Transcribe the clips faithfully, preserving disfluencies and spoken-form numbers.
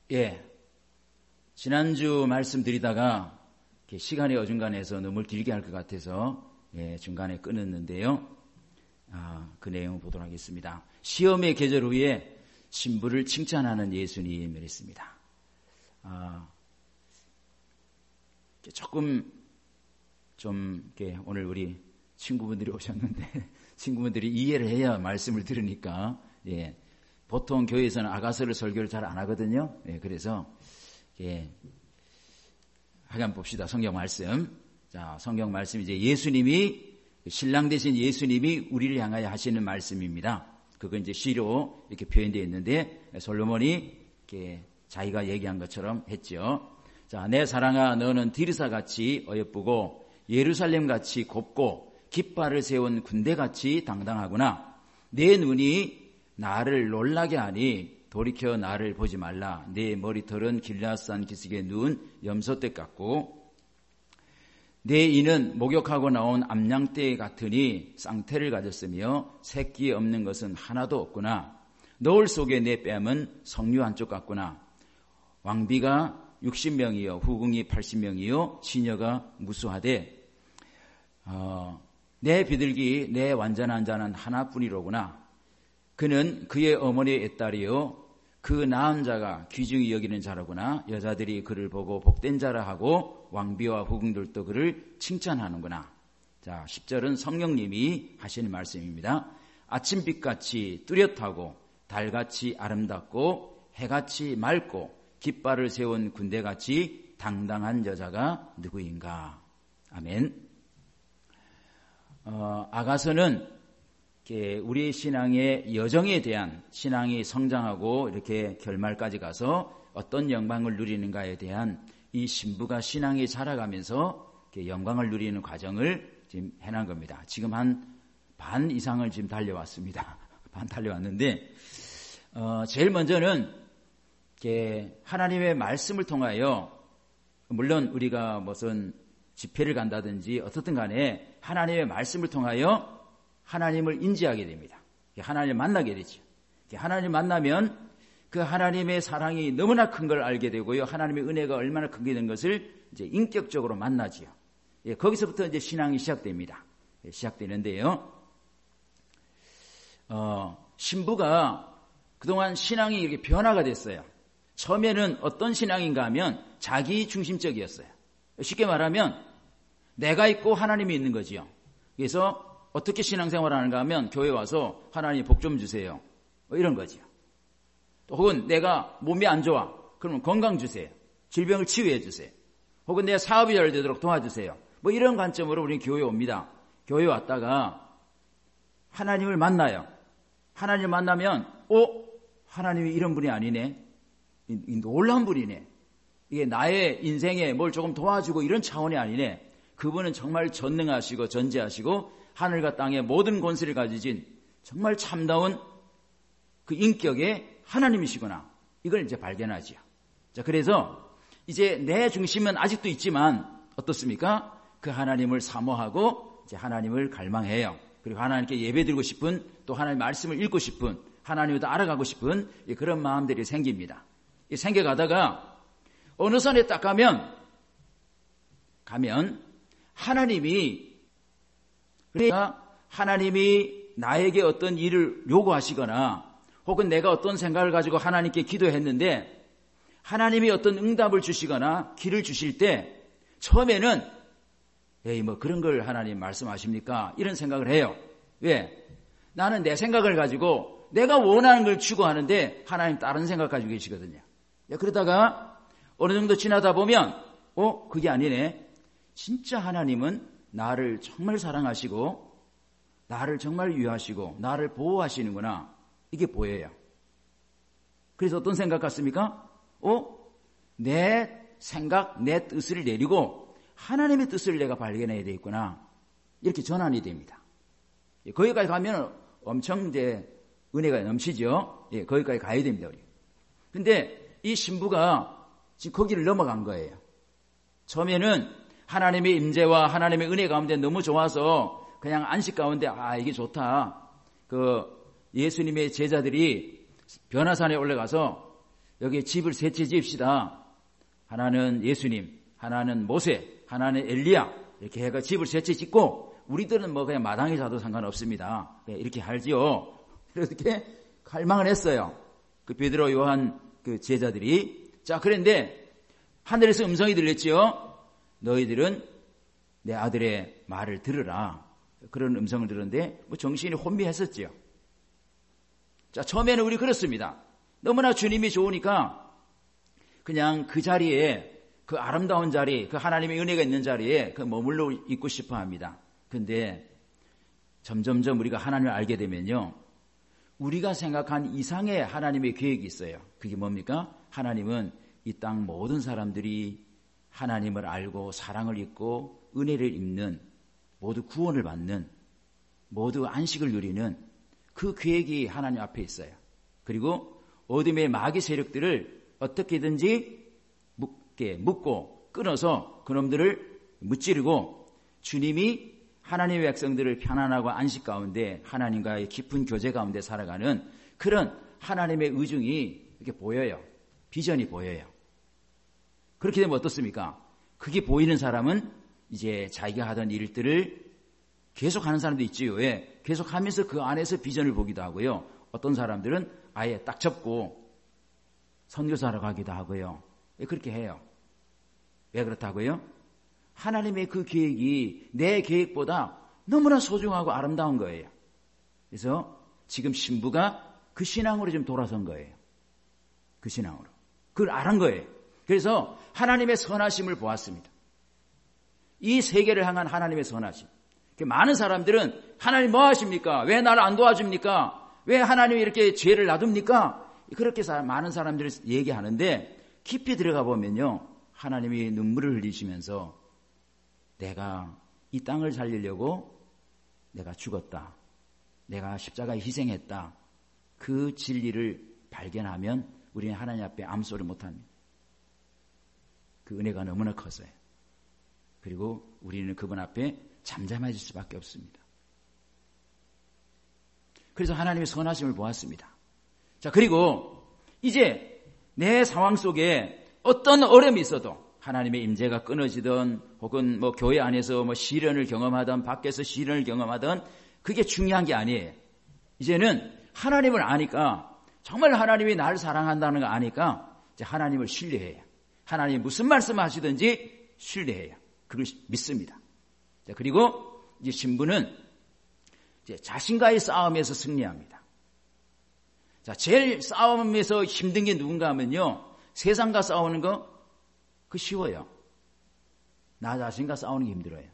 예, 지난주 말씀드리다가 시간이 어중간해서 너무 길게 할 것 같아서 예, 중간에 끊었는데요. 아, 그 내용을 보도록 하겠습니다. 시험의 계절 후에 신부를 칭찬하는 예수님을 했습니다. 아, 조금 좀 이렇게 오늘 우리 친구분들이 오셨는데 친구분들이 이해를 해야 말씀을 들으니까 예, 보통 교회에서는 아가서를 설교를 잘 안 하거든요. 예, 그래서 예, 한번 봅시다. 성경 말씀. 자, 성경 말씀 이제 예수님이 신랑 되신 예수님이 우리를 향하여 하시는 말씀입니다. 그건 이제 시로 이렇게 표현되어 있는데 솔로몬이 이렇게 자기가 얘기한 것처럼 했죠. 자, 내 사랑아 너는 디르사같이 어여쁘고 예루살렘같이 곱고 깃발을 세운 군대같이 당당하구나. 내 눈이 나를 놀라게 하니 돌이켜 나를 보지 말라. 내 머리털은 길라앗산 기슭에 누운 염소떼 같고 내 이는 목욕하고 나온 암양떼 같으니 쌍태를 가졌으며 새끼 없는 것은 하나도 없구나. 너울 속에 내 뺨은 석류 한쪽 같구나. 왕비가 육십 명이요 후궁이 팔십 명이요 시녀가 무수하되 어, 내 비둘기 내 완전한 자는 하나뿐이로구나. 그는 그의 어머니의 애딸이요 그 낳은 자가 귀중히 여기는 자로구나. 여자들이 그를 보고 복된 자라 하고 왕비와 후궁들도 그를 칭찬하는구나. 자, 십 절은 성령님이 하시는 말씀입니다. 아침빛같이 뚜렷하고 달같이 아름답고 해같이 맑고 깃발을 세운 군대같이 당당한 여자가 누구인가. 아멘. 어, 아가서는 우리 신앙의 여정에 대한 신앙이 성장하고 이렇게 결말까지 가서 어떤 영광을 누리는가에 대한 이 신부가 신앙이 자라가면서 영광을 누리는 과정을 지금 해난 겁니다. 지금 한 반 이상을 지금 달려왔습니다. 반 달려왔는데 어, 제일 먼저는 하나님의 말씀을 통하여 물론 우리가 무슨 집회를 간다든지 어떻든 간에 하나님의 말씀을 통하여 하나님을 인지하게 됩니다. 하나님을 만나게 되죠. 하나님을 만나면 그 하나님의 사랑이 너무나 큰 걸 알게 되고요. 하나님의 은혜가 얼마나 큰 게 된 것을 이제 인격적으로 만나지요. 예, 거기서부터 이제 신앙이 시작됩니다. 예, 시작되는데요. 어, 신부가 그동안 신앙이 이렇게 변화가 됐어요. 처음에는 어떤 신앙인가 하면 자기 중심적이었어요. 쉽게 말하면 내가 있고 하나님이 있는 거지요. 그래서 어떻게 신앙생활을 하는가 하면 교회 와서 하나님 복 좀 주세요. 뭐 이런 거죠. 또 혹은 내가 몸이 안 좋아. 그러면 건강 주세요. 질병을 치유해 주세요. 혹은 내가 사업이 잘 되도록 도와주세요. 뭐 이런 관점으로 우리는 교회에 옵니다. 교회에 왔다가 하나님을 만나요. 하나님을 만나면 어? 하나님이 이런 분이 아니네. 놀라운 분이네. 이게 나의 인생에 뭘 조금 도와주고 이런 차원이 아니네. 그분은 정말 전능하시고 전지하시고 하늘과 땅의 모든 권세를 가지신 정말 참다운 그 인격의 하나님이시구나. 이걸 이제 발견하지요. 자, 그래서 이제 내 중심은 아직도 있지만 어떻습니까? 그 하나님을 사모하고 이제 하나님을 갈망해요. 그리고 하나님께 예배드리고 싶은 또 하나님의 말씀을 읽고 싶은 하나님을 더 알아가고 싶은 그런 마음들이 생깁니다. 생겨가다가 어느 선에 딱 가면 가면 하나님이 그러니까 하나님이 나에게 어떤 일을 요구하시거나 혹은 내가 어떤 생각을 가지고 하나님께 기도했는데 하나님이 어떤 응답을 주시거나 길을 주실 때 처음에는 에이 뭐 그런 걸 하나님 말씀하십니까? 이런 생각을 해요. 왜? 나는 내 생각을 가지고 내가 원하는 걸 추구하는데 하나님 다른 생각 가지고 계시거든요. 그러다가 어느 정도 지나다 보면 어? 그게 아니네. 진짜 하나님은 나를 정말 사랑하시고 나를 정말 위하시고 나를 보호하시는구나. 이게 보여요. 그래서 어떤 생각 같습니까? 어? 내 생각, 내 뜻을 내리고 하나님의 뜻을 내가 발견해야 되겠구나. 이렇게 전환이 됩니다. 거기까지 가면 엄청 이제 은혜가 넘치죠. 예, 거기까지 가야 됩니다, 우리. 근데 이 신부가 지금 거기를 넘어간 거예요. 처음에는 하나님의 임재와 하나님의 은혜 가운데 너무 좋아서 그냥 안식 가운데 아 이게 좋다. 그 예수님의 제자들이 변화산에 올라가서 여기 집을 세 채 지읍시다. 하나는 예수님, 하나는 모세, 하나는 엘리야. 이렇게 해가 집을 세 채 짓고 우리들은 뭐 그냥 마당에 자도 상관없습니다. 이렇게 할지요. 이렇게 갈망을 했어요. 그 베드로, 요한 그 제자들이. 자, 그런데 하늘에서 음성이 들렸지요. 너희들은 내 아들의 말을 들으라. 그런 음성을 들었는데 뭐 정신이 혼미했었지요. 자, 처음에는 우리 그렇습니다. 너무나 주님이 좋으니까 그냥 그 자리에, 그 아름다운 자리, 그 하나님의 은혜가 있는 자리에 그 머물러 있고 싶어 합니다. 근데 점점점 우리가 하나님을 알게 되면요, 우리가 생각한 이상의 하나님의 계획이 있어요. 그게 뭡니까? 하나님은 이 땅 모든 사람들이 하나님을 알고 사랑을 입고 은혜를 입는, 모두 구원을 받는, 모두 안식을 누리는 그 계획이 하나님 앞에 있어요. 그리고 어둠의 마귀 세력들을 어떻게든지 묶게, 묶고 끊어서 그놈들을 무찌르고 주님이 하나님의 백성들을 편안하고 안식 가운데 하나님과의 깊은 교제 가운데 살아가는 그런 하나님의 의중이 이렇게 보여요. 비전이 보여요. 그렇게 되면 어떻습니까? 그게 보이는 사람은 이제 자기가 하던 일들을 계속하는 사람도 있지요. 왜? 계속하면서 그 안에서 비전을 보기도 하고요. 어떤 사람들은 아예 딱 접고 선교사로 가기도 하고요. 그렇게 해요. 왜 그렇다고요? 하나님의 그 계획이 내 계획보다 너무나 소중하고 아름다운 거예요. 그래서 지금 신부가 그 신앙으로 지금 돌아선 거예요. 그 신앙으로. 그걸 알은 거예요. 그래서 하나님의 선하심을 보았습니다. 이 세계를 향한 하나님의 선하심. 많은 사람들은 하나님 뭐 하십니까? 왜 나를 안 도와줍니까? 왜 하나님이 이렇게 죄를 놔둡니까? 그렇게 많은 사람들이 얘기하는데 깊이 들어가 보면요, 하나님이 눈물을 흘리시면서 내가 이 땅을 살리려고 내가 죽었다, 내가 십자가에 희생했다, 그 진리를 발견하면 우리는 하나님 앞에 아무 소리 못합니다. 그 은혜가 너무나 커서요. 그리고 우리는 그분 앞에 잠잠해질 수밖에 없습니다. 그래서 하나님의 선하심을 보았습니다. 자, 그리고 이제 내 상황 속에 어떤 어려움이 있어도 하나님의 임재가 끊어지든 혹은 뭐 교회 안에서 뭐 시련을 경험하든 밖에서 시련을 경험하든 그게 중요한 게 아니에요. 이제는 하나님을 아니까, 정말 하나님이 나를 사랑한다는 거 아니까 이제 하나님을 신뢰해요. 하나님이 무슨 말씀을 하시든지 신뢰해요. 그걸 믿습니다. 자, 그리고 이제 신부는 이제 자신과의 싸움에서 승리합니다. 자, 제일 싸움에서 힘든 게 누군가 하면요, 세상과 싸우는 거, 그 쉬워요. 나 자신과 싸우는 게 힘들어요.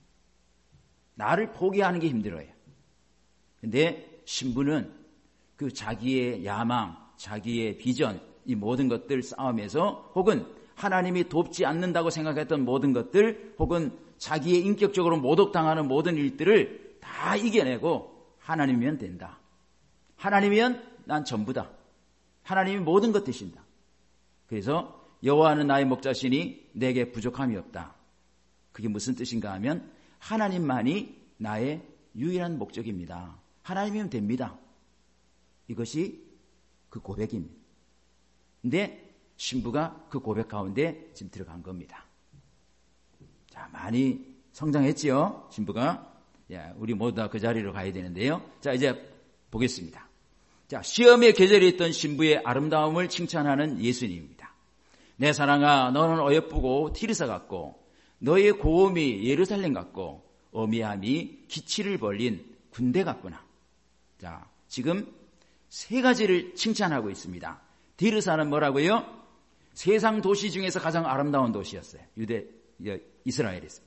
나를 포기하는 게 힘들어요. 근데 신부는 그 자기의 야망, 자기의 비전, 이 모든 것들 싸움에서, 혹은 하나님이 돕지 않는다고 생각했던 모든 것들, 혹은 자기의 인격적으로 모독당하는 모든 일들을 다 이겨내고 하나님이면 된다. 하나님이면 난 전부다. 하나님이 모든 것 되신다. 그래서 여호와는 나의 목자시니 내게 부족함이 없다. 그게 무슨 뜻인가 하면 하나님만이 나의 유일한 목적입니다. 하나님이면 됩니다. 이것이 그 고백입니다. 근데 신부가 그 고백 가운데 지금 들어간 겁니다. 자, 많이 성장했지요, 신부가. 야, 우리 모두 다 그 자리로 가야 되는데요. 자, 이제 보겠습니다. 자, 시험의 계절에 있던 신부의 아름다움을 칭찬하는 예수님입니다. 내 사랑아, 너는 어여쁘고 티르사 같고 너의 고음이 예루살렘 같고 어미함이 기치를 벌린 군대 같구나. 자, 지금 세 가지를 칭찬하고 있습니다. 디르사는 뭐라고요? 세상 도시 중에서 가장 아름다운 도시였어요. 유대, 이스라엘에서.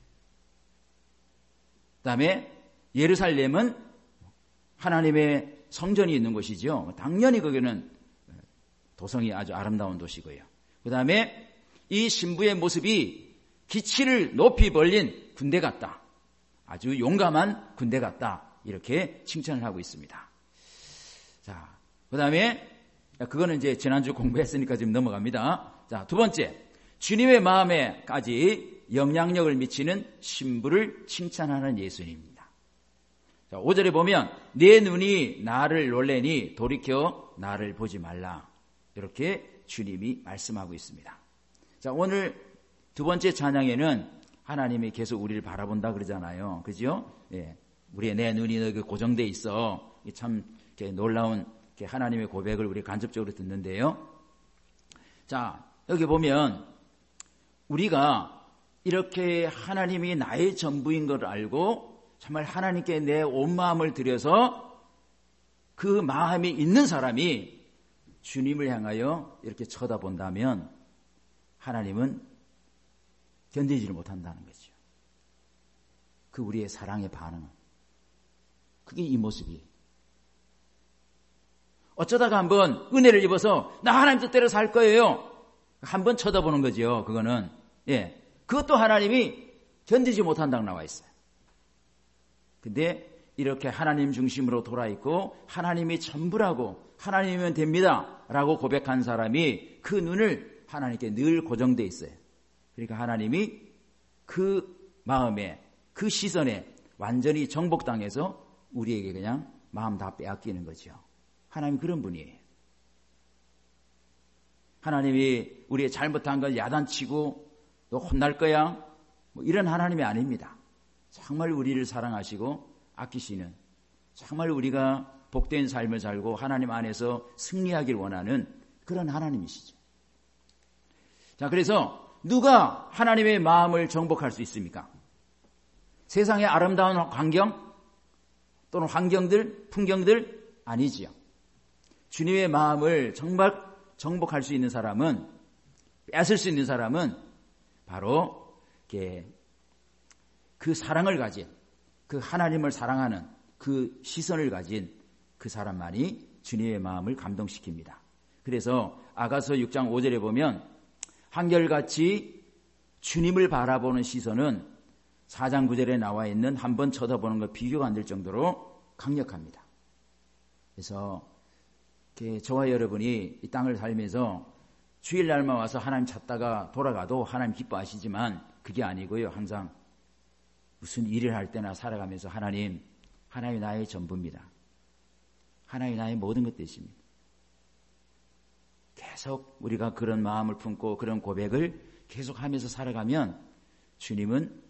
그 다음에 예루살렘은 하나님의 성전이 있는 곳이죠. 당연히 거기는 도성이 아주 아름다운 도시고요. 그 다음에 이 신부의 모습이 기치를 높이 벌린 군대 같다. 아주 용감한 군대 같다. 이렇게 칭찬을 하고 있습니다. 자, 그 다음에 그거는 이제 지난주 공부했으니까 지금 넘어갑니다. 자, 두 번째, 주님의 마음에까지 영향력을 미치는 신부를 칭찬하는 예수님입니다. 자, 오 절에 보면 내 눈이 나를 놀래니 돌이켜 나를 보지 말라. 이렇게 주님이 말씀하고 있습니다. 자, 오늘 두 번째 찬양에는 하나님이 계속 우리를 바라본다 그러잖아요. 그죠? 예. 우리의 내 눈이 너에게 고정돼 있어. 참 이렇게 놀라운 이렇게 하나님의 고백을 우리 간접적으로 듣는데요. 자, 여기 보면 우리가 이렇게 하나님이 나의 전부인 걸 알고 정말 하나님께 내 온 마음을 들여서 그 마음이 있는 사람이 주님을 향하여 이렇게 쳐다본다면 하나님은 견디지를 못한다는 거죠. 그 우리의 사랑의 반응은. 그게 이 모습이에요. 어쩌다가 한번 은혜를 입어서 나 하나님 뜻대로 살 거예요. 한번 쳐다보는 거죠. 그거는. 예. 그것도 하나님이 견디지 못한다고 나와 있어요. 근데 이렇게 하나님 중심으로 돌아있고 하나님이 전부라고 하나님이면 됩니다 라고 고백한 사람이 그 눈을 하나님께 늘 고정되어 있어요. 그러니까 하나님이 그 마음에 그 시선에 완전히 정복당해서 우리에게 그냥 마음 다 빼앗기는 거죠. 하나님 그런 분이에요. 하나님이 우리의 잘못한 걸 야단치고 너 혼날 거야 뭐 이런 하나님이 아닙니다. 정말 우리를 사랑하시고 아끼시는, 정말 우리가 복된 삶을 살고 하나님 안에서 승리하길 원하는 그런 하나님이시죠. 자, 그래서 누가 하나님의 마음을 정복할 수 있습니까? 세상의 아름다운 환경 또는 환경들, 풍경들 아니지요. 주님의 마음을 정말 정복할 수 있는 사람은, 뺏을 수 있는 사람은 바로 그 사랑을 가진, 그 하나님을 사랑하는 그 시선을 가진 그 사람만이 주님의 마음을 감동시킵니다. 그래서 아가서 육 장 오 절에 보면 한결같이 주님을 바라보는 시선은 사 장 구 절에 나와 있는 한 번 쳐다보는 것 비교가 안 될 정도로 강력합니다. 그래서 저와 여러분이 이 땅을 살면서 주일날만 와서 하나님 찾다가 돌아가도 하나님 기뻐하시지만 그게 아니고요. 항상 무슨 일을 할 때나 살아가면서 하나님, 하나님이 나의 전부입니다. 하나님이 나의 모든 것 되십니다. 계속 우리가 그런 마음을 품고 그런 고백을 계속 하면서 살아가면 주님은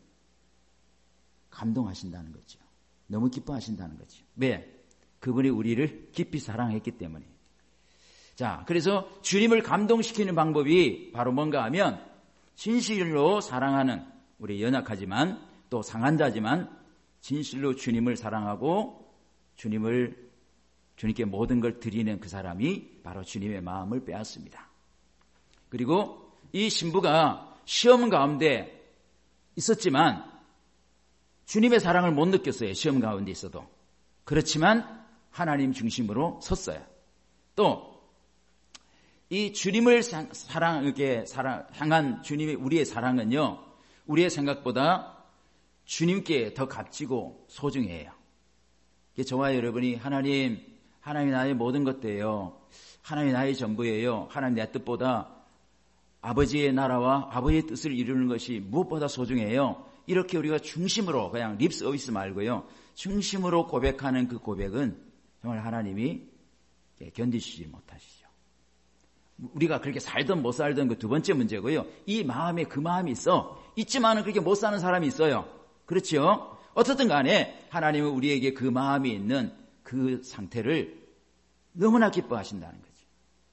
감동하신다는 거죠. 너무 기뻐하신다는 거죠. 왜? 그분이 우리를 깊이 사랑했기 때문에. 자, 그래서 주님을 감동시키는 방법이 바로 뭔가 하면 진실로 사랑하는, 우리 연약하지만 또 상한 자지만 진실로 주님을 사랑하고 주님을, 주님께 모든 걸 드리는 그 사람이 바로 주님의 마음을 빼앗습니다. 그리고 이 신부가 시험 가운데 있었지만 주님의 사랑을 못 느꼈어요. 시험 가운데 있어도. 그렇지만 하나님 중심으로 섰어요. 또 이 주님을 사랑, 이렇게 사랑, 향한 주님의 우리의 사랑은요, 우리의 생각보다 주님께 더 값지고 소중해요. 저와 여러분이 하나님, 하나님이 나의 모든 것들이에요. 하나님이 나의 전부예요. 하나님 내 뜻보다 아버지의 나라와 아버지의 뜻을 이루는 것이 무엇보다 소중해요. 이렇게 우리가 중심으로, 그냥 립 서비스 말고요, 중심으로 고백하는 그 고백은 정말 하나님이 견디시지 못하시죠. 우리가 그렇게 살든 못 살든 그 두 번째 문제고요. 이 마음에 그 마음이 있어. 있지만은 그렇게 못 사는 사람이 있어요. 그렇죠? 어떻든 간에 하나님은 우리에게 그 마음이 있는 그 상태를 너무나 기뻐하신다는 거죠.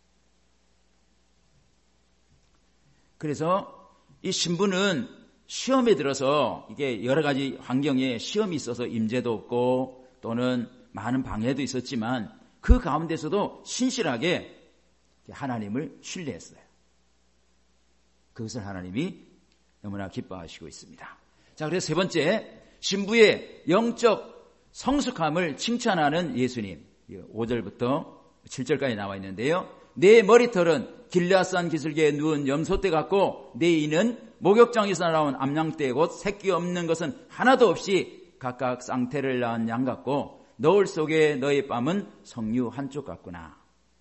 그래서 이 신부는 시험에 들어서, 이게 여러 가지 환경에 시험이 있어서 임재도 없고 또는 많은 방해도 있었지만 그 가운데서도 신실하게 하나님을 신뢰했어요. 그것을 하나님이 너무나 기뻐하시고 있습니다. 자, 그래서 세 번째, 신부의 영적 성숙함을 칭찬하는 예수님. 오 절부터 칠 절까지 나와 있는데요. 내 머리털은 길르앗산 기슭에 누운 염소떼 같고 내 이는 목욕장에서 나온 암양떼 곧 새끼 없는 것은 하나도 없이 각각 쌍태를 낳은 양 같고 너울 속에 너의 뺨은 석류 한쪽 같구나.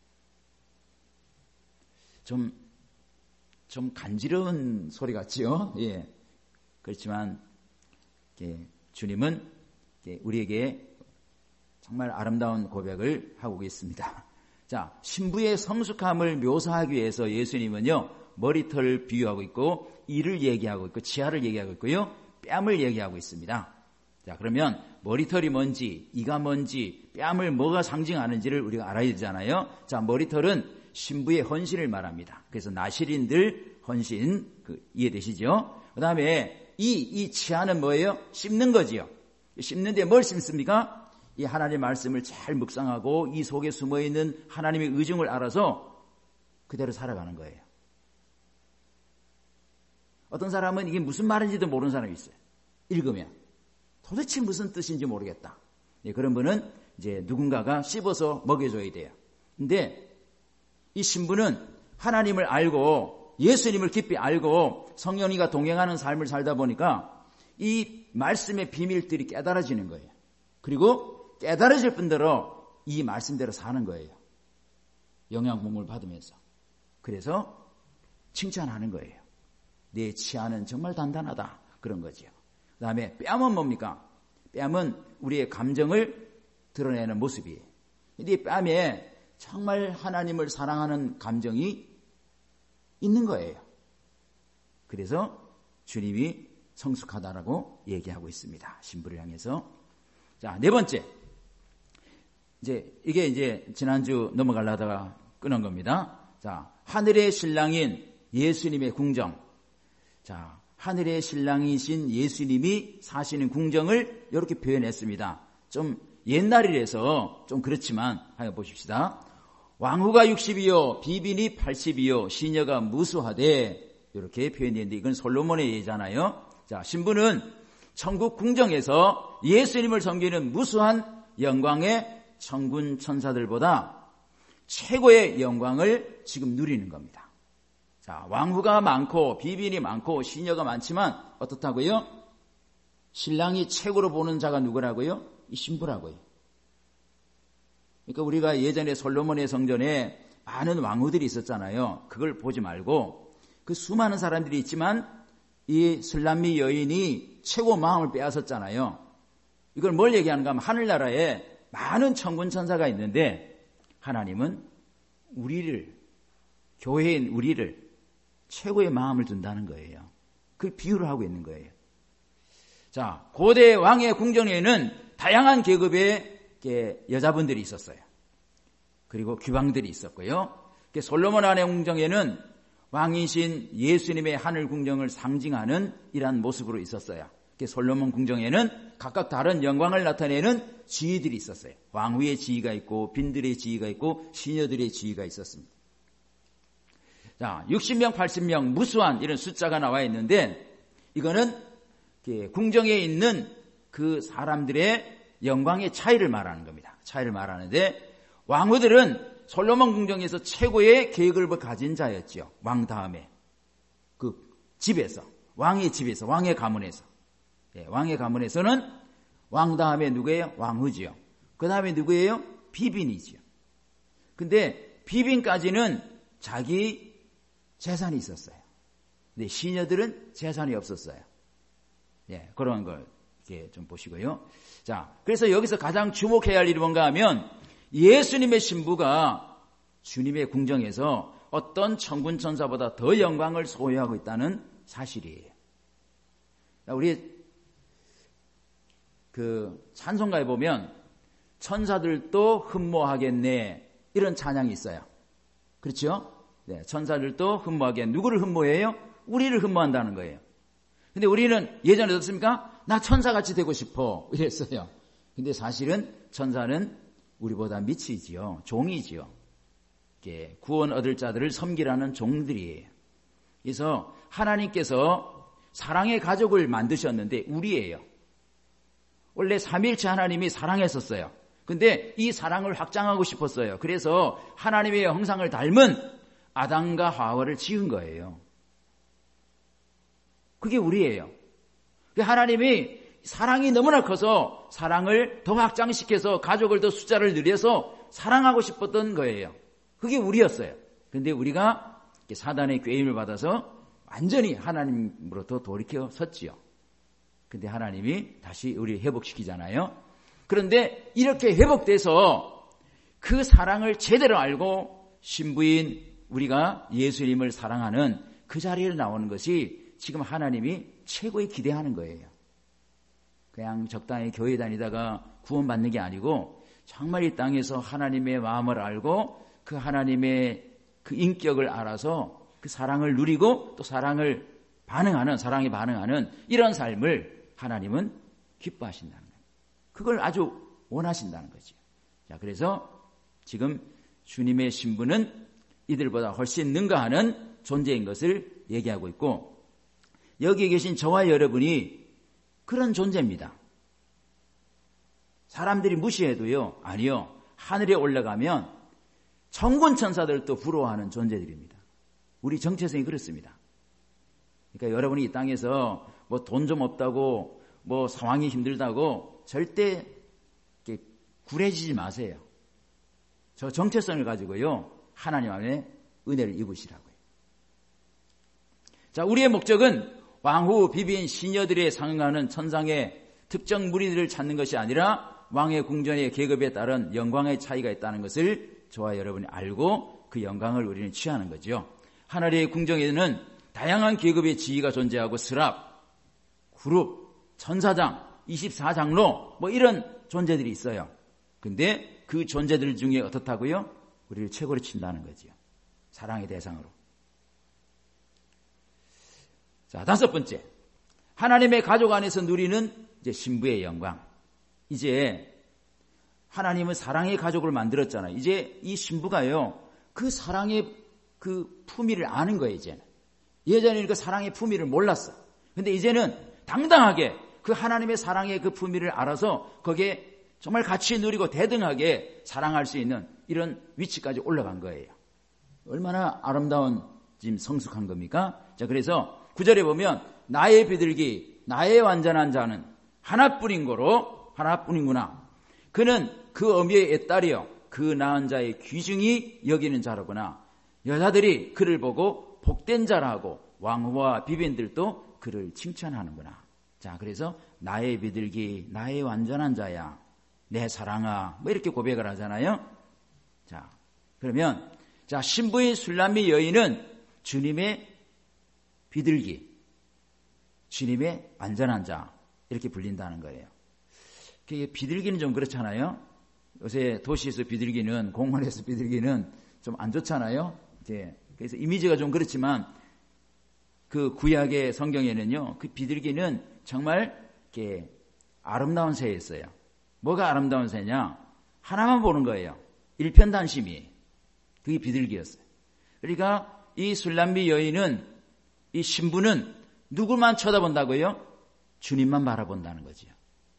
좀, 좀 간지러운 소리 같지요? 예. 그렇지만, 예, 주님은 예, 우리에게 정말 아름다운 고백을 하고 계십니다. 자, 신부의 성숙함을 묘사하기 위해서 예수님은요, 머리털을 비유하고 있고, 이를 얘기하고 있고, 치아를 얘기하고 있고요, 뺨을 얘기하고 있습니다. 자, 그러면 머리털이 뭔지, 이가 뭔지, 뺨을 뭐가 상징하는지를 우리가 알아야 되잖아요. 자, 머리털은 신부의 헌신을 말합니다. 그래서 나실인들 헌신, 그, 이해되시죠? 그 다음에 이, 이 치아는 뭐예요? 씹는 거지요. 씹는데 뭘 씹습니까? 이 하나님의 말씀을 잘 묵상하고 이 속에 숨어있는 하나님의 의중을 알아서 그대로 살아가는 거예요. 어떤 사람은 이게 무슨 말인지도 모르는 사람이 있어요. 읽으면 도대체 무슨 뜻인지 모르겠다. 네, 그런 분은 이제 누군가가 씹어서 먹여줘야 돼요. 근데 이 신부는 하나님을 알고 예수님을 깊이 알고 성령님과 동행하는 삶을 살다 보니까 이 말씀의 비밀들이 깨달아지는 거예요. 그리고 깨달아질 뿐더러 이 말씀대로 사는 거예요. 영양분을 받으면서. 그래서 칭찬하는 거예요. 내 치아는 정말 단단하다. 그런 거죠. 그 다음에 뺨은 뭡니까? 뺨은 우리의 감정을 드러내는 모습이에요. 근데 이 뺨에 정말 하나님을 사랑하는 감정이 있는 거예요. 그래서 주님이 성숙하다라고 얘기하고 있습니다. 신부를 향해서. 자, 네 번째. 이제 이게 이제 지난주 넘어가려다가 끊은 겁니다. 자, 하늘의 신랑인 예수님의 궁정. 자, 하늘의 신랑이신 예수님이 사시는 궁정을 이렇게 표현했습니다. 좀 옛날이라서 좀 그렇지만 한번 보십시다. 왕후가 육십이요 비빈이 팔십이요 시녀가 무수하되 이렇게 표현했는데 이건 솔로몬의 예잖아요. 자, 신부는 천국 궁정에서 예수님을 섬기는 무수한 영광의 천군 천사들보다 최고의 영광을 지금 누리는 겁니다. 자, 왕후가 많고 비빈이 많고 시녀가 많지만 어떻다고요? 신랑이 최고로 보는 자가 누구라고요? 이 신부라고요. 그러니까 우리가 예전에 솔로몬의 성전에 많은 왕후들이 있었잖아요. 그걸 보지 말고 그 수많은 사람들이 있지만 이 술람미 여인이 최고 마음을 빼앗았잖아요. 이걸 뭘 얘기하는가 하면 하늘나라에 많은 천군 천사가 있는데 하나님은 우리를, 교회인 우리를 최고의 마음을 둔다는 거예요. 그 비유를 하고 있는 거예요. 자, 고대 왕의 궁정에는 다양한 계급의 여자분들이 있었어요. 그리고 귀방들이 있었고요. 솔로몬 왕의 궁정에는 왕이신 예수님의 하늘 궁정을 상징하는 이러한 모습으로 있었어요. 솔로몬 궁정에는 각각 다른 영광을 나타내는 지위들이 있었어요. 왕후의 지위가 있고 빈들의 지위가 있고 시녀들의 지위가 있었습니다. 자, 육십 명, 팔십 명 무수한 이런 숫자가 나와 있는데 이거는 궁정에 있는 그 사람들의 영광의 차이를 말하는 겁니다. 차이를 말하는데 왕후들은 솔로몬 궁정에서 최고의 계급을 가진 자였죠. 왕 다음에 그 집에서 왕의 집에서 왕의 가문에서 네, 왕의 가문에서는 왕 다음에 누구예요? 왕후지요. 그 다음에 누구예요? 비빈이지요. 근데 비빈까지는 자기 재산이 있었어요. 근데 시녀들은 재산이 없었어요. 네, 그런 걸 이렇게 좀 보시고요. 자, 그래서 여기서 가장 주목해야 할 일이 뭔가 하면 예수님의 신부가 주님의 궁정에서 어떤 천군 천사보다 더 영광을 소유하고 있다는 사실이에요. 우리 그 찬송가에 보면 천사들도 흠모하겠네 이런 찬양이 있어요. 그렇죠? 네, 천사들도 흠모하겠네. 누구를 흠모해요? 우리를 흠모한다는 거예요. 근데 우리는 예전에 어떻습니까? 나 천사같이 되고 싶어 이랬어요. 근데 사실은 천사는 우리보다 미치지요. 종이지요. 구원 얻을 자들을 섬기라는 종들이에요. 그래서 하나님께서 사랑의 가족을 만드셨는데 우리예요. 원래 삼위일체 하나님이 사랑했었어요. 근데 이 사랑을 확장하고 싶었어요. 그래서 하나님의 형상을 닮은 아담과 하와를 지은 거예요. 그게 우리예요. 하나님이 사랑이 너무나 커서 사랑을 더 확장시켜서 가족을 더 숫자를 늘려서 사랑하고 싶었던 거예요. 그게 우리였어요. 그런데 우리가 사단의 꾀임을 받아서 완전히 하나님으로부터 돌이켜 섰지요. 근데 하나님이 다시 우리 회복시키잖아요. 그런데 이렇게 회복돼서 그 사랑을 제대로 알고 신부인 우리가 예수님을 사랑하는 그 자리에 나오는 것이 지금 하나님이 최고의 기대하는 거예요. 그냥 적당히 교회 다니다가 구원받는 게 아니고 정말 이 땅에서 하나님의 마음을 알고 그 하나님의 그 인격을 알아서 그 사랑을 누리고 또 사랑을 반응하는, 사랑에 반응하는 이런 삶을 하나님은 기뻐하신다는 거예요. 그걸 아주 원하신다는 거죠. 자, 그래서 지금 주님의 신부는 이들보다 훨씬 능가하는 존재인 것을 얘기하고 있고, 여기에 계신 저와 여러분이 그런 존재입니다. 사람들이 무시해도요, 아니요, 하늘에 올라가면 천군 천사들도 부러워하는 존재들입니다. 우리 정체성이 그렇습니다. 그러니까 여러분이 이 땅에서 뭐 돈 좀 없다고, 뭐 상황이 힘들다고 절대 이렇게 굴해지지 마세요. 저 정체성을 가지고요, 하나님 안에 은혜를 입으시라고요. 자, 우리의 목적은 왕후 비빈 시녀들에 상응하는 천상의 특정 무리들을 찾는 것이 아니라 왕의 궁전의 계급에 따른 영광의 차이가 있다는 것을 저와 여러분이 알고 그 영광을 우리는 취하는 거죠. 하늘의 궁정에는 다양한 계급의 지위가 존재하고 스랍, 그룹, 천사장, 이십사 장로 뭐 이런 존재들이 있어요. 근데 그 존재들 중에 어떻다고요? 우리를 최고로 친다는 거죠. 사랑의 대상으로. 자, 다섯 번째. 하나님의 가족 안에서 누리는 이제 신부의 영광. 이제 하나님은 사랑의 가족을 만들었잖아요. 이제 이 신부가요, 그 사랑의 그 품위를 아는 거예요, 이제는. 예전에는 그 사랑의 품위를 몰랐어. 근데 이제는 당당하게 그 하나님의 사랑의 그 품위를 알아서 거기에 정말 같이 누리고 대등하게 사랑할 수 있는 이런 위치까지 올라간 거예요. 얼마나 아름다운 지금 성숙한 겁니까? 자, 그래서 구절에 보면 나의 비둘기, 나의 완전한 자는 하나뿐인 거로 하나뿐이구나. 그는 그 어미의 애딸이요, 그 낳은 자의 귀중히 여기는 자로구나. 여자들이 그를 보고 복된 자라고 왕후와 비빈들도 그를 칭찬하는구나. 자, 그래서 나의 비둘기, 나의 완전한 자야, 내 사랑아, 뭐 이렇게 고백을 하잖아요. 자, 그러면 자, 신부인 술람미 여인은 주님의 비둘기, 주님의 완전한 자 이렇게 불린다는 거예요. 비둘기는 좀 그렇잖아요. 요새 도시에서 비둘기는, 공원에서 비둘기는 좀 안 좋잖아요. 이제 그래서 이미지가 좀 그렇지만 그 구약의 성경에는요, 그 비둘기는 정말 이렇게 아름다운 새였어요. 뭐가 아름다운 새냐? 하나만 보는 거예요. 일편단심이. 그게 비둘기였어요. 그러니까 이 술람미 여인은, 이 신부는 누구만 쳐다본다고요? 주님만 바라본다는 거지요.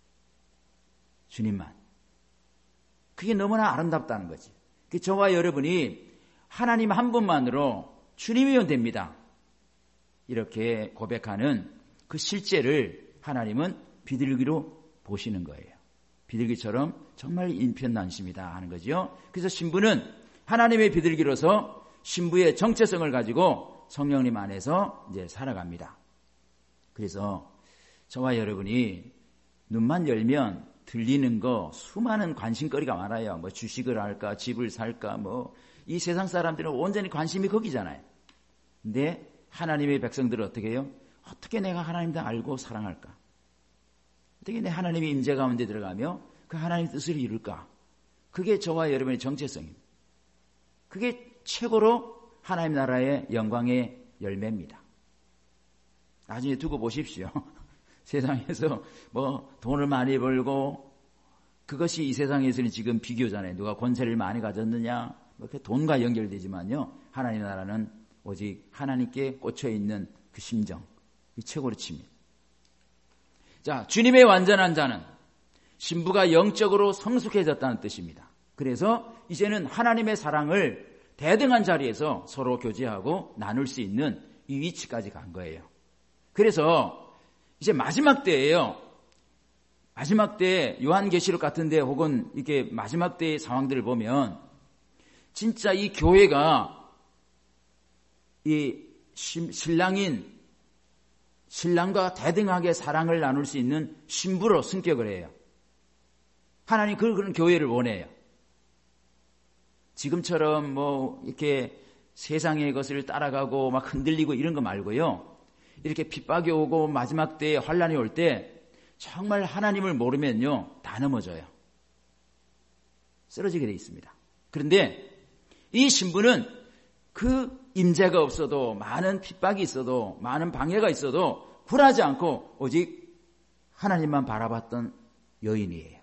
주님만. 그게 너무나 아름답다는 거지. 저와 여러분이 하나님 한 분만으로 주님이면 됩니다. 이렇게 고백하는 그 실제를 하나님은 비둘기로 보시는 거예요. 비둘기처럼 정말 인편단심이다 하는 거죠. 그래서 신부는 하나님의 비둘기로서 신부의 정체성을 가지고 성령님 안에서 이제 살아갑니다. 그래서 저와 여러분이 눈만 열면 들리는 거 수많은 관심거리가 많아요. 뭐 주식을 할까, 집을 살까, 뭐 이 세상 사람들은 온전히 관심이 거기잖아요. 근데 하나님의 백성들은 어떻게 해요? 어떻게 내가 하나님도 알고 사랑할까? 어떻게 내 하나님의 임재 가운데 들어가며 그 하나님의 뜻을 이룰까? 그게 저와 여러분의 정체성입니다. 그게 최고로 하나님 나라의 영광의 열매입니다. 나중에 두고 보십시오. 세상에서 뭐 돈을 많이 벌고, 그것이 이 세상에서는 지금 비교잖아요. 누가 권세를 많이 가졌느냐, 그 돈과 연결되지만요, 하나님 나라는 오직 하나님께 꽂혀 있는 그 심정, 이 최고로 칩니다. 자, 주님의 완전한 자는 신부가 영적으로 성숙해졌다는 뜻입니다. 그래서 이제는 하나님의 사랑을 대등한 자리에서 서로 교제하고 나눌 수 있는 이 위치까지 간 거예요. 그래서 이제 마지막 때예요. 마지막 때 요한계시록 같은데 혹은 이렇게 마지막 때의 상황들을 보면 진짜 이 교회가 이 신랑인 신랑과 대등하게 사랑을 나눌 수 있는 신부로 승격을 해요. 하나님 그런 교회를 원해요. 지금처럼 뭐 이렇게 세상의 것을 따라가고 막 흔들리고 이런 거 말고요. 이렇게 핍박이 오고 마지막 때에 환란이 올 때 정말 하나님을 모르면요 다 넘어져요. 쓰러지게 돼 있습니다. 그런데 이 신부는 그 임재가 없어도 많은 핍박이 있어도 많은 방해가 있어도 굴하지 않고 오직 하나님만 바라봤던 여인이에요.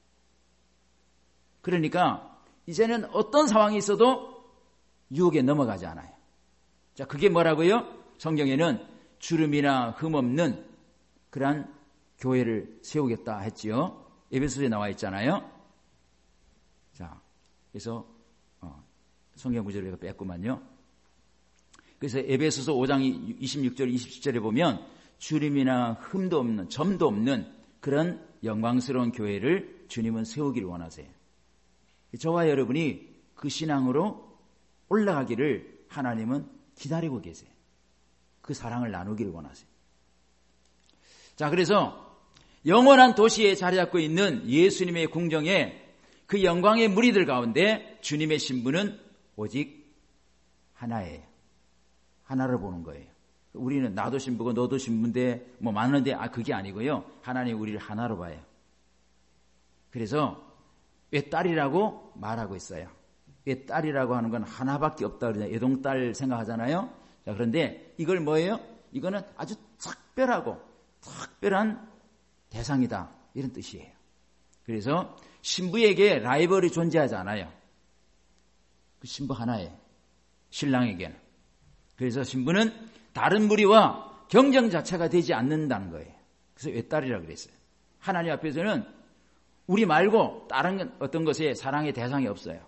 그러니까 이제는 어떤 상황이 있어도 유혹에 넘어가지 않아요. 자, 그게 뭐라고요? 성경에는 주름이나 흠 없는 그러한 교회를 세우겠다 했지요. 에베소서에 나와 있잖아요. 자, 그래서 어, 성경 구절을 제가 뺐구만요. 그래서 에베소서 오 장 이십육 절 이십칠 절에 보면 주름이나 흠도 없는 점도 없는 그런 영광스러운 교회를 주님은 세우기를 원하세요. 저와 여러분이 그 신앙으로 올라가기를 하나님은 기다리고 계세요. 그 사랑을 나누기를 원하세요. 자, 그래서 영원한 도시에 자리 잡고 있는 예수님의 궁정에 그 영광의 무리들 가운데 주님의 신부는 오직 하나예요. 하나를 보는 거예요. 우리는 나도 신부고 너도 신부인데 뭐 많은데 아 그게 아니고요. 하나님 우리를 하나로 봐요. 그래서 왜 딸이라고 말하고 있어요. 왜 딸이라고 하는 건 하나밖에 없다 그러잖아요. 애동딸 생각하잖아요. 자, 그런데 이걸 뭐예요? 이거는 아주 특별하고 특별한 대상이다 이런 뜻이에요. 그래서 신부에게 라이벌이 존재하지 않아요. 그 신부 하나예요. 신랑에게는. 그래서 신부는 다른 무리와 경쟁 자체가 되지 않는다는 거예요. 그래서 외딸이라고 그랬어요. 하나님 앞에서는 우리 말고 다른 어떤 것에 사랑의 대상이 없어요.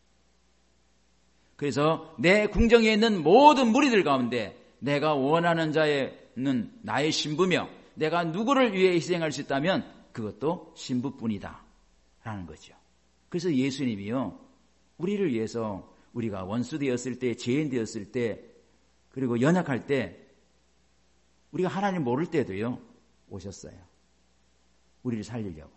그래서 내 궁정에 있는 모든 무리들 가운데 내가 원하는 자는 나의 신부며 내가 누구를 위해 희생할 수 있다면 그것도 신부뿐이다 라는 거죠. 그래서 예수님이요 우리를 위해서 우리가 원수 되었을 때 죄인 되었을 때 그리고 연약할 때 우리가 하나님 모를 때도요 오셨어요. 우리를 살리려고.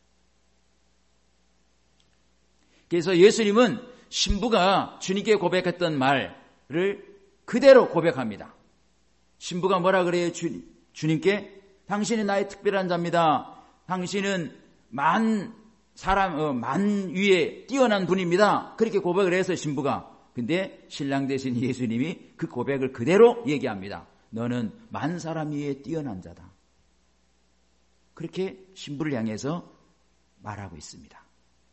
그래서 예수님은 신부가 주님께 고백했던 말을 그대로 고백합니다. 신부가 뭐라 그래요? 주, 주님께 당신이 나의 특별한 자입니다. 당신은 만 사람 어, 만 위에 뛰어난 분입니다. 그렇게 고백을 해서 신부가 근데 신랑 되신 예수님이 그 고백을 그대로 얘기합니다. 너는 만 사람 위에 뛰어난 자다. 그렇게 신부를 향해서 말하고 있습니다.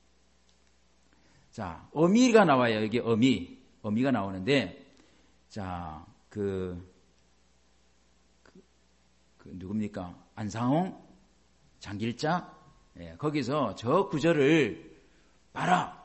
자, 어미가 나와요. 여기 어미. 어미가 나오는데, 자, 그, 그, 그 누굽니까? 안상홍, 장길자, 예, 거기서 저 구절을 봐라.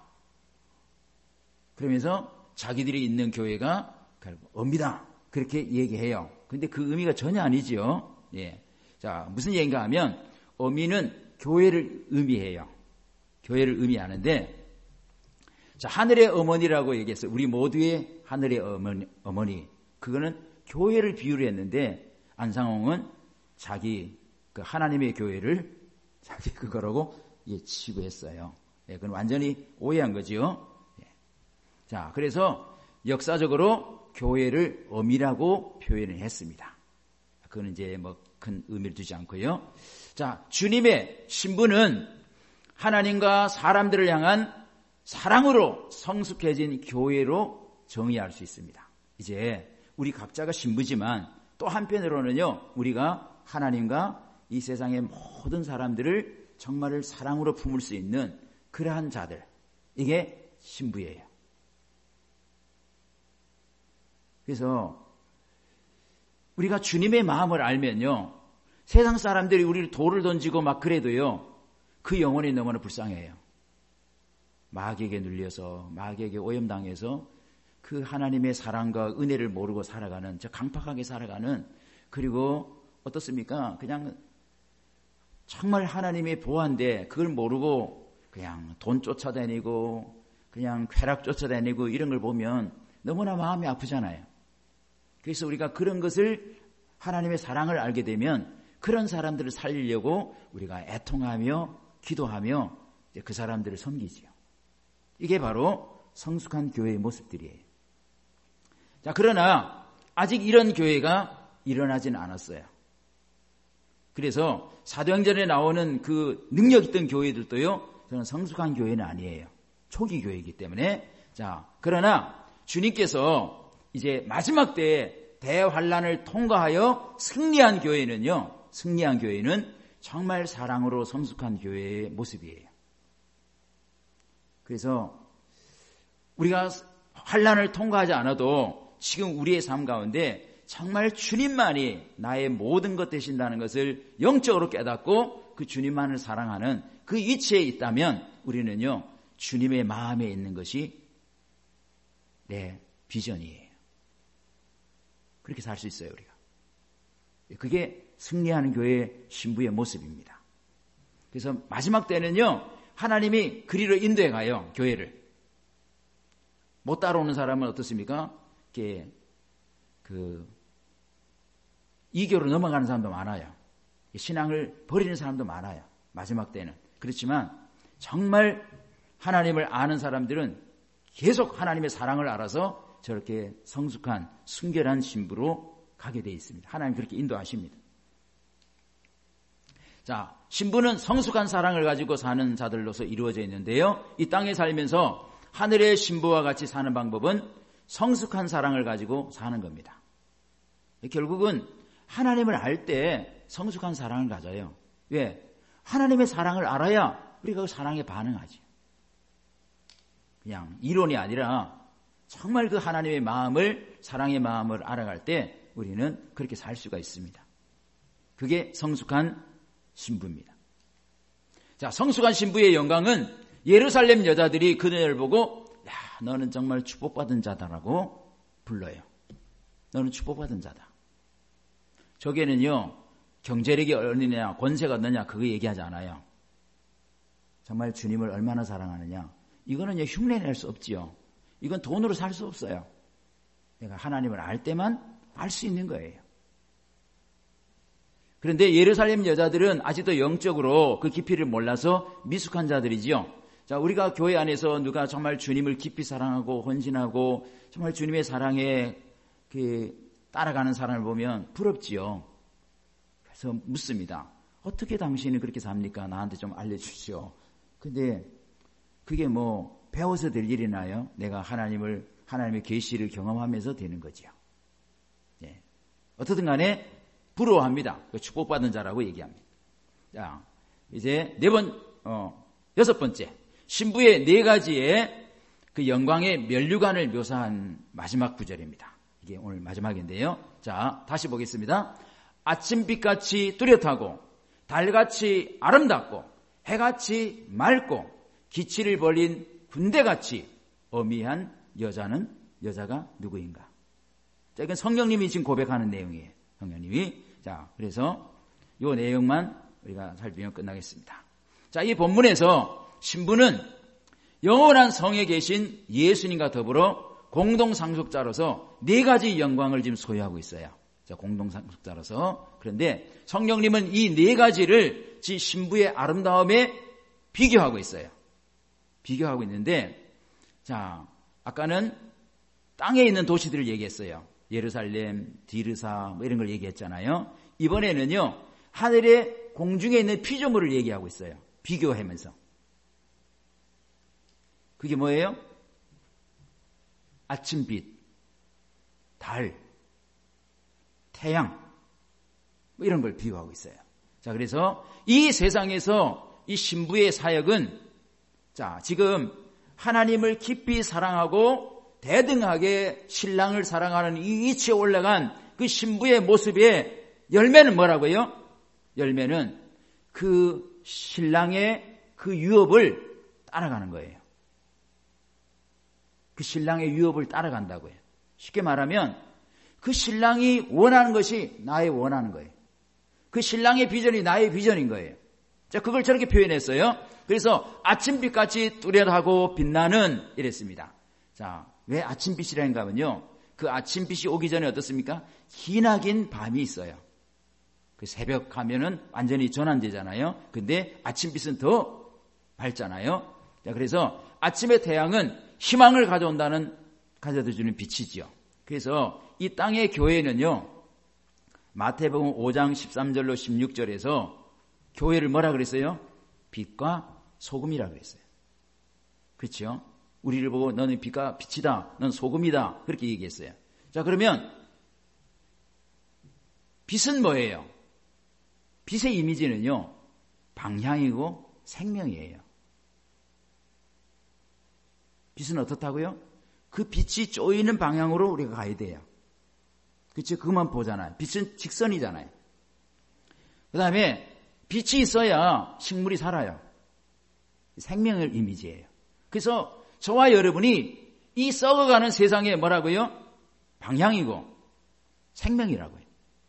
그러면서 자기들이 있는 교회가 어미다. 그렇게 얘기해요. 근데 그 의미가 전혀 아니죠. 예. 자, 무슨 얘기인가 하면, 어미는 교회를 의미해요. 교회를 의미하는데, 자, 하늘의 어머니라고 얘기했어요. 우리 모두의 하늘의 어머니, 어머니. 그거는 교회를 비유를 했는데, 안상홍은 자기, 그 하나님의 교회를 자기 그거라고 예, 치부했어요. 예, 그건 완전히 오해한 거죠. 예. 자, 그래서 역사적으로 교회를 어미라고 표현을 했습니다. 그건 이제 뭐 큰 의미를 두지 않고요. 자, 주님의 신부는 하나님과 사람들을 향한 사랑으로 성숙해진 교회로 정의할 수 있습니다. 이제 우리 각자가 신부지만 또 한편으로는요, 우리가 하나님과 이 세상의 모든 사람들을 정말 사랑으로 품을 수 있는 그러한 자들, 이게 신부예요. 그래서 우리가 주님의 마음을 알면요, 세상 사람들이 우리를 돌을 던지고 막 그래도요, 그 영혼이 너무나 불쌍해요. 마귀에게 눌려서, 마귀에게 오염당해서 그 하나님의 사랑과 은혜를 모르고 살아가는, 저 강팍하게 살아가는, 그리고 어떻습니까? 그냥 정말 하나님의 보호한데 그걸 모르고 그냥 돈 쫓아다니고 그냥 쾌락 쫓아다니고 이런 걸 보면 너무나 마음이 아프잖아요. 그래서 우리가 그런 것을 하나님의 사랑을 알게 되면 그런 사람들을 살리려고 우리가 애통하며 기도하며 그 사람들을 섬기지요. 이게 바로 성숙한 교회의 모습들이에요. 자, 그러나 아직 이런 교회가 일어나지는 않았어요. 그래서 사도행전에 나오는 그 능력 있던 교회들도요, 저는 성숙한 교회는 아니에요. 초기 교회이기 때문에. 자, 그러나 주님께서 이제 마지막 때에 대환란을 통과하여 승리한 교회는요, 승리한 교회는 정말 사랑으로 성숙한 교회의 모습이에요. 그래서 우리가 환란을 통과하지 않아도 지금 우리의 삶 가운데 정말 주님만이 나의 모든 것 되신다는 것을 영적으로 깨닫고 그 주님만을 사랑하는 그 위치에 있다면 우리는요, 주님의 마음에 있는 것이 내 비전이에요. 그렇게 살 수 있어요, 우리가. 그게 승리하는 교회의 신부의 모습입니다. 그래서 마지막 때는요, 하나님이 그리로 인도해 가요, 교회를. 못 따라오는 사람은 어떻습니까? 이렇게 그 이교로 넘어가는 사람도 많아요. 신앙을 버리는 사람도 많아요. 마지막 때는. 그렇지만 정말 하나님을 아는 사람들은 계속 하나님의 사랑을 알아서 저렇게 성숙한 순결한 신부로 가게 되어 있습니다. 하나님 그렇게 인도하십니다. 자, 신부는 성숙한 사랑을 가지고 사는 자들로서 이루어져 있는데요, 이 땅에 살면서 하늘의 신부와 같이 사는 방법은 성숙한 사랑을 가지고 사는 겁니다. 결국은 하나님을 알 때 성숙한 사랑을 가져요. 왜? 하나님의 사랑을 알아야 우리가 그 사랑에 반응하지. 그냥 이론이 아니라 정말 그 하나님의 마음을, 사랑의 마음을 알아갈 때 우리는 그렇게 살 수가 있습니다. 그게 성숙한 신부입니다. 자, 성숙한 신부의 영광은 예루살렘 여자들이 그녀를 보고, 야, 너는 정말 축복받은 자다라고 불러요. 너는 축복받은 자다. 저게는요, 경제력이 어느냐, 권세가 어느냐, 그거 얘기하지 않아요. 정말 주님을 얼마나 사랑하느냐. 이거는요, 흉내낼 수 없지요. 이건 돈으로 살 수 없어요. 내가 하나님을 알 때만 알 수 있는 거예요. 그런데 예루살렘 여자들은 아직도 영적으로 그 깊이를 몰라서 미숙한 자들이지요. 자, 우리가 교회 안에서 누가 정말 주님을 깊이 사랑하고 헌신하고 정말 주님의 사랑에 그 따라가는 사람을 보면 부럽지요. 그래서 묻습니다. 어떻게 당신은 그렇게 삽니까? 나한테 좀 알려주시오. 근데 그게 뭐 배워서 될 일이나요? 내가 하나님을, 하나님의 계시를 경험하면서 되는 거지요. 예. 어떻든 간에 부러워합니다. 축복받은 자라고 얘기합니다. 자, 이제 네 번, 어, 여섯 번째. 신부의 네 가지의 그 영광의 면류관을 묘사한 마지막 구절입니다. 이게 오늘 마지막인데요. 자, 다시 보겠습니다. 아침빛같이 뚜렷하고 달같이 아름답고 해같이 맑고 기치를 벌린 군대같이 어미한 여자는 여자가 누구인가? 자, 이건 성령님이 지금 고백하는 내용이에요. 성령님이. 자, 그래서 이 내용만 우리가 살피면 끝나겠습니다. 자, 이 본문에서 신부는 영원한 성에 계신 예수님과 더불어 공동상속자로서 네 가지 영광을 지금 소유하고 있어요. 자, 공동상속자로서. 그런데 성령님은 이 네 가지를 지 신부의 아름다움에 비교하고 있어요. 비교하고 있는데, 자, 아까는 땅에 있는 도시들을 얘기했어요. 예루살렘, 디르사 뭐 이런 걸 얘기했잖아요. 이번에는요, 하늘의 공중에 있는 피조물을 얘기하고 있어요. 비교하면서. 그게 뭐예요? 아침빛, 달, 태양 뭐 이런 걸 비교하고 있어요. 자, 그래서 이 세상에서 이 신부의 사역은, 자, 지금 하나님을 깊이 사랑하고 대등하게 신랑을 사랑하는 이 위치에 올라간 그 신부의 모습의 열매는 뭐라고요? 열매는 그 신랑의 그 유업을 따라가는 거예요. 그 신랑의 유업을 따라간다고요. 쉽게 말하면 그 신랑이 원하는 것이 나의 원하는 거예요. 그 신랑의 비전이 나의 비전인 거예요. 자, 그걸 저렇게 표현했어요. 그래서 아침빛같이 뚜렷하고 빛나는 이랬습니다. 자, 왜 아침빛이라는가 하면요, 그 아침빛이 오기 전에 어떻습니까? 기나긴 밤이 있어요. 그 새벽 하면은 완전히 전환되잖아요. 근데 아침빛은 더 밝잖아요. 자, 그래서 아침의 태양은 희망을 가져온다는, 가져다 주는 빛이지요. 그래서 이 땅의 교회는요, 마태복음 오 장 십삼 절로 십육 절에서 교회를 뭐라 그랬어요? 빛과 소금이라 그랬어요. 그렇죠? 우리를 보고 너는 빛과 빛이다, 넌 소금이다, 그렇게 얘기했어요. 자, 그러면 빛은 뭐예요? 빛의 이미지는요, 방향이고 생명이에요. 빛은 어떻다고요? 그 빛이 쪼이는 방향으로 우리가 가야 돼요. 그렇죠? 그것만 보잖아요. 빛은 직선이잖아요. 그 다음에 빛이 있어야 식물이 살아요. 생명을 이미지예요. 그래서 저와 여러분이 이 썩어가는 세상에 뭐라고요? 방향이고 생명이라고요.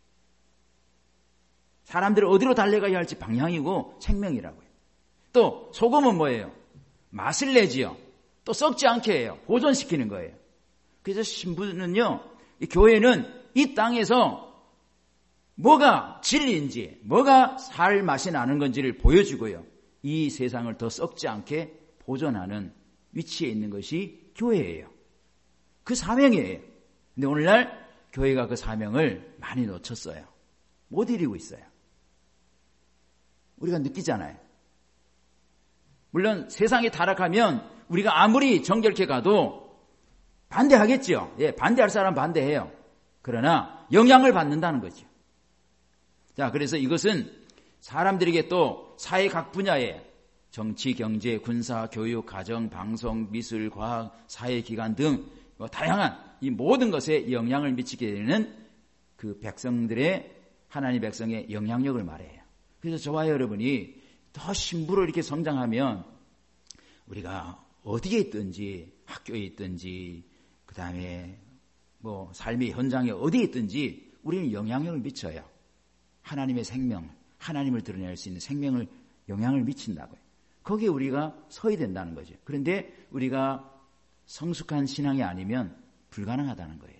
사람들을 어디로 달려가야 할지 방향이고 생명이라고요. 또 소금은 뭐예요? 맛을 내지요. 또 썩지 않게 해요. 보존시키는 거예요. 그래서 신부는요, 이 교회는 이 땅에서 뭐가 진리인지, 뭐가 살 맛이 나는 건지를 보여주고요. 이 세상을 더 썩지 않게 보존하는 위치에 있는 것이 교회예요. 그 사명이에요. 근데 오늘날 교회가 그 사명을 많이 놓쳤어요. 못 이루고 있어요. 우리가 느끼잖아요. 물론 세상이 타락하면 우리가 아무리 정결케 가도 반대하겠죠. 예, 반대할 사람 반대해요. 그러나 영향을 받는다는 거죠. 자, 그래서 이것은 사람들에게 또 사회 각 분야에 정치, 경제, 군사, 교육, 가정, 방송, 미술, 과학, 사회기관 등 뭐 다양한 이 모든 것에 영향을 미치게 되는 그 백성들의, 하나님 백성의 영향력을 말해요. 그래서 저와 여러분이 더 신부로 이렇게 성장하면 우리가 어디에 있든지, 학교에 있든지, 그 다음에 뭐 삶의 현장에 어디에 있든지 우리는 영향력을 미쳐요. 하나님의 생명, 하나님을 드러낼 수 있는 생명을 영향을 미친다고요. 거기에 우리가 서야 된다는 거죠. 그런데 우리가 성숙한 신앙이 아니면 불가능하다는 거예요.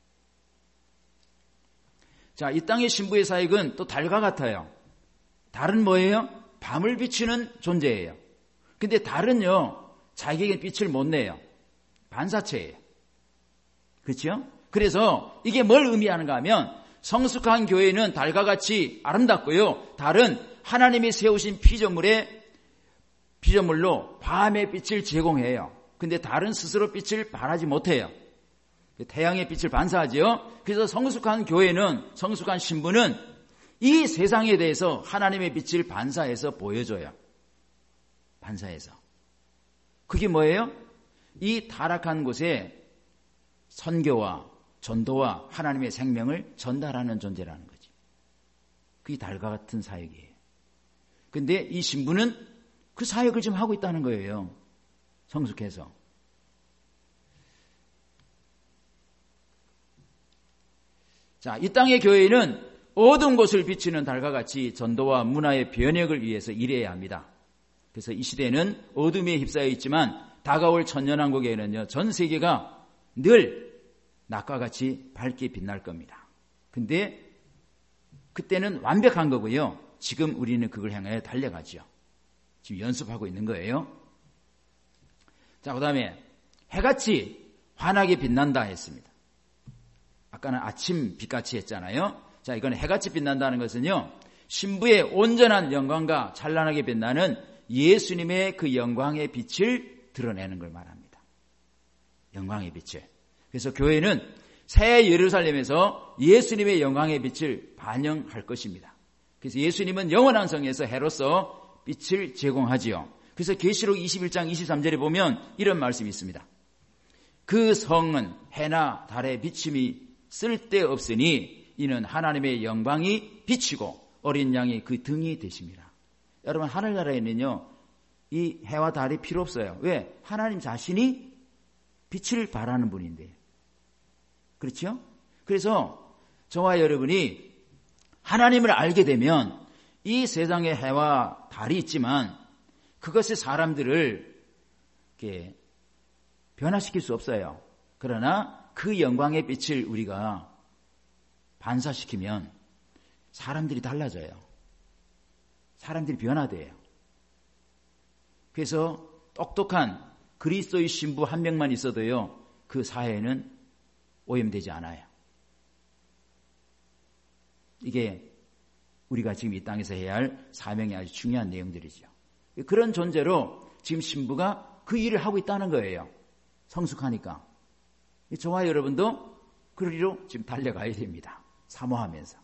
자, 이 땅의 신부의 사역은 또 달과 같아요. 달은 뭐예요? 밤을 비추는 존재예요. 근데 달은요, 자기에게 빛을 못 내요. 반사체예요. 그렇죠? 그래서 이게 뭘 의미하는가 하면 성숙한 교회는 달과 같이 아름답고요. 달은 하나님이 세우신 피조물의 피조물로 밤의 빛을 제공해요. 근데 달은 스스로 빛을 발하지 못해요. 태양의 빛을 반사하지요. 그래서 성숙한 교회는, 성숙한 신부는 이 세상에 대해서 하나님의 빛을 반사해서 보여줘요. 반사해서. 그게 뭐예요? 이 타락한 곳에 선교와 전도와 하나님의 생명을 전달하는 존재라는 거지. 그게 달과 같은 사역이에요. 근데 이 신부는 그 사역을 지금 하고 있다는 거예요. 성숙해서. 자, 이 땅의 교회는 어두운 곳을 비추는 달과 같이 전도와 문화의 변혁을 위해서 일해야 합니다. 그래서 이 시대는 어둠에 휩싸여 있지만 다가올 천년왕국에는요, 전 세계가 늘 낮과 같이 밝게 빛날 겁니다. 근데 그때는 완벽한 거고요. 지금 우리는 그걸 향해 달려가죠. 지금 연습하고 있는 거예요. 자, 그 다음에 해같이 환하게 빛난다 했습니다. 아까는 아침 빛같이 했잖아요. 자, 이건 해같이 빛난다는 것은요, 신부의 온전한 영광과 찬란하게 빛나는 예수님의 그 영광의 빛을 드러내는 걸 말합니다. 영광의 빛을. 그래서 교회는 새 예루살렘에서 예수님의 영광의 빛을 반영할 것입니다. 그래서 예수님은 영원한 성에서 해로서 빛을 제공하지요. 그래서 계시록 이십일 장 이십삼 절에 보면 이런 말씀이 있습니다. 그 성은 해나 달의 비침이 쓸데없으니 이는 하나님의 영광이 비치고 어린 양이 그 등이 되십니다. 여러분, 하늘나라에는요, 이 해와 달이 필요 없어요. 왜? 하나님 자신이 빛을 발하는 분인데. 그렇죠? 그래서 저와 여러분이 하나님을 알게 되면 이 세상에 해와 달이 있지만 그것이 사람들을 이렇게 변화시킬 수 없어요. 그러나 그 영광의 빛을 우리가 반사시키면 사람들이 달라져요. 사람들이 변화돼요. 그래서 똑똑한 그리스도의 신부 한 명만 있어도요, 그 사회는 오염되지 않아요. 이게 우리가 지금 이 땅에서 해야 할 사명이 아주 중요한 내용들이죠. 그런 존재로 지금 신부가 그 일을 하고 있다는 거예요. 성숙하니까. 저와 여러분도 그리로 지금 달려가야 됩니다. 사모하면서.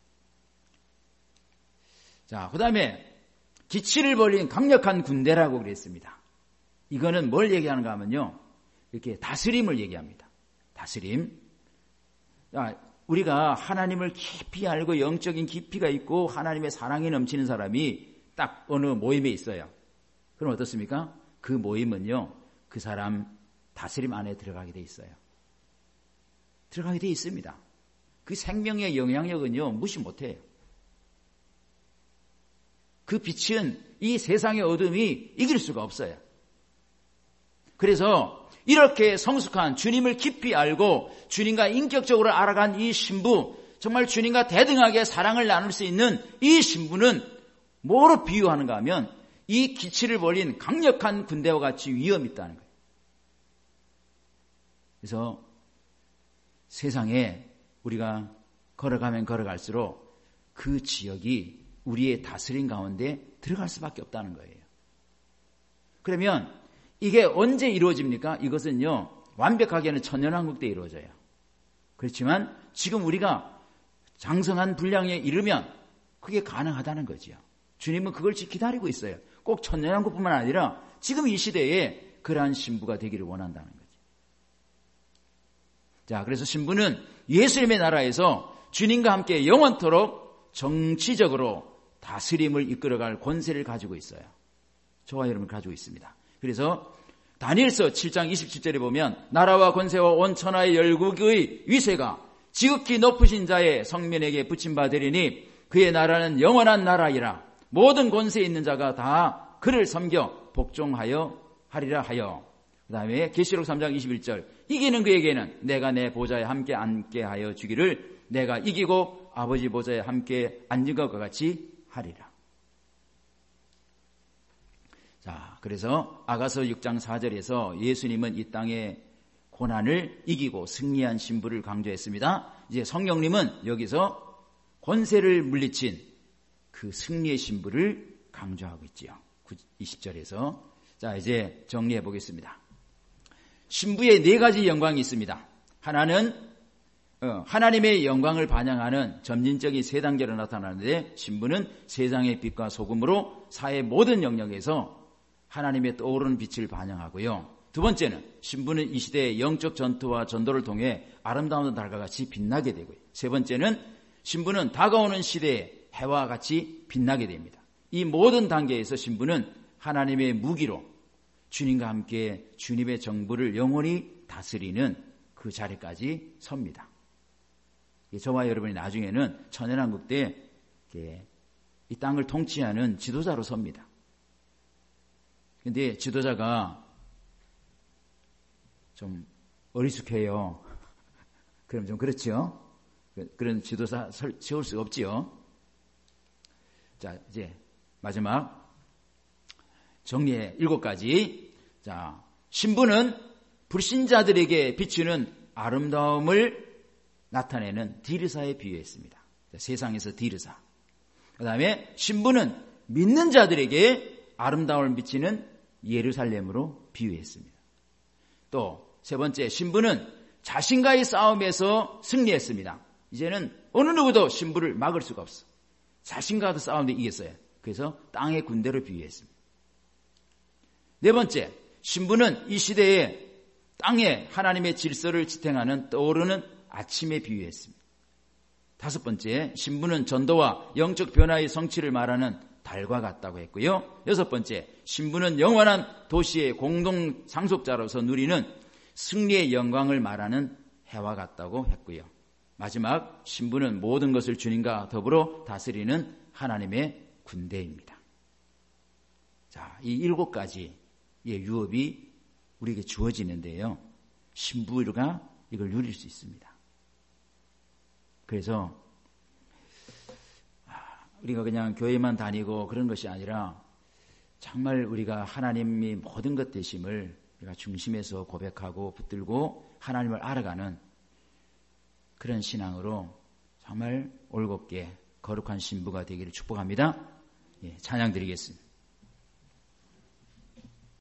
자, 그 다음에 기치를 벌린 강력한 군대라고 그랬습니다. 이거는 뭘 얘기하는가 하면요, 이렇게 다스림을 얘기합니다. 다스림. 자, 우리가 하나님을 깊이 알고 영적인 깊이가 있고 하나님의 사랑이 넘치는 사람이 딱 어느 모임에 있어요. 그럼 어떻습니까? 그 모임은요, 그 사람 다스림 안에 들어가게 돼 있어요. 들어가게 돼 있습니다. 그 생명의 영향력은요, 무시 못해요. 그 빛은 이 세상의 어둠이 이길 수가 없어요. 그래서 이렇게 성숙한 주님을 깊이 알고 주님과 인격적으로 알아간 이 신부, 정말 주님과 대등하게 사랑을 나눌 수 있는 이 신부는 뭐로 비유하는가 하면 이 기치를 벌린 강력한 군대와 같이 위험이 있다는 거예요. 그래서 세상에 우리가 걸어가면 걸어갈수록 그 지역이 우리의 다스림 가운데 들어갈 수밖에 없다는 거예요. 그러면 이게 언제 이루어집니까? 이것은요, 완벽하게는 천년왕국 때 이루어져요. 그렇지만 지금 우리가 장성한 분량에 이르면 그게 가능하다는 거죠. 주님은 그걸 기다리고 있어요. 꼭 천년왕국뿐만 아니라 지금 이 시대에 그러한 신부가 되기를 원한다는 거죠. 자, 그래서 신부는 예수님의 나라에서 주님과 함께 영원토록 정치적으로 다스림을 이끌어갈 권세를 가지고 있어요. 저와 여러분 가지고 있습니다. 그래서 다니엘서 칠 장 이십칠 절에 보면 나라와 권세와 온 천하의 열국의 위세가 지극히 높으신 자의 성면에게 붙임바 되리니 그의 나라는 영원한 나라이라 모든 권세에 있는 자가 다 그를 섬겨 복종하여 하리라 하여. 그 다음에 계시록 삼 장 이십일 절 이기는 그에게는 내가 내 보좌에 함께 앉게 하여 주기를 내가 이기고 아버지 보좌에 함께 앉은 것과 같이 하리라. 자, 그래서 아가서 육 장 사 절에서 예수님은 이 땅의 고난을 이기고 승리한 신부를 강조했습니다. 이제 성령님은 여기서 권세를 물리친 그 승리의 신부를 강조하고 있지요. 이십 절에서. 자, 이제 정리해 보겠습니다. 신부의 네 가지 영광이 있습니다. 하나는 어, 하나님의 영광을 반영하는 점진적인 세 단계로 나타나는데, 신부는 세상의 빛과 소금으로 사회 모든 영역에서 하나님의 떠오르는 빛을 반영하고요. 두 번째는 신부는 이 시대의 영적 전투와 전도를 통해 아름다운 달과 같이 빛나게 되고요. 세 번째는 신부는 다가오는 시대의 해와 같이 빛나게 됩니다. 이 모든 단계에서 신부는 하나님의 무기로 주님과 함께 주님의 정부를 영원히 다스리는 그 자리까지 섭니다. 저와 여러분이 나중에는 천연왕국 때 이 땅을 통치하는 지도자로 섭니다. 그런데 지도자가 좀 어리숙해요. 그럼 좀 그렇죠? 그런 지도자 세울 수 없지요. 자, 이제 마지막 정리해 일곱 가지. 자, 신부는 불신자들에게 비추는 아름다움을 나타내는 디르사에 비유했습니다. 자, 세상에서 디르사. 그 다음에 신부는 믿는 자들에게 아름다움을 비치는 예루살렘으로 비유했습니다. 또 세 번째, 신부는 자신과의 싸움에서 승리했습니다. 이제는 어느 누구도 신부를 막을 수가 없어. 자신과도 싸움에 이겼어요. 그래서 땅의 군대로 비유했습니다. 네 번째, 신부는 이 시대에 땅에 하나님의 질서를 지탱하는 떠오르는 아침에 비유했습니다. 다섯 번째, 신부는 전도와 영적 변화의 성취를 말하는 달과 같다고 했고요. 여섯 번째, 신부는 영원한 도시의 공동 상속자로서 누리는 승리의 영광을 말하는 해와 같다고 했고요. 마지막, 신부는 모든 것을 주님과 더불어 다스리는 하나님의 군대입니다. 자, 이 일곱 가지의 유업이 우리에게 주어지는데요. 신부가 이걸 누릴 수 있습니다. 그래서 우리가 그냥 교회만 다니고 그런 것이 아니라 정말 우리가 하나님이 모든 것 되심을 우리가 중심에서 고백하고 붙들고 하나님을 알아가는 그런 신앙으로 정말 올곧게 거룩한 신부가 되기를 축복합니다. 예, 찬양 드리겠습니다.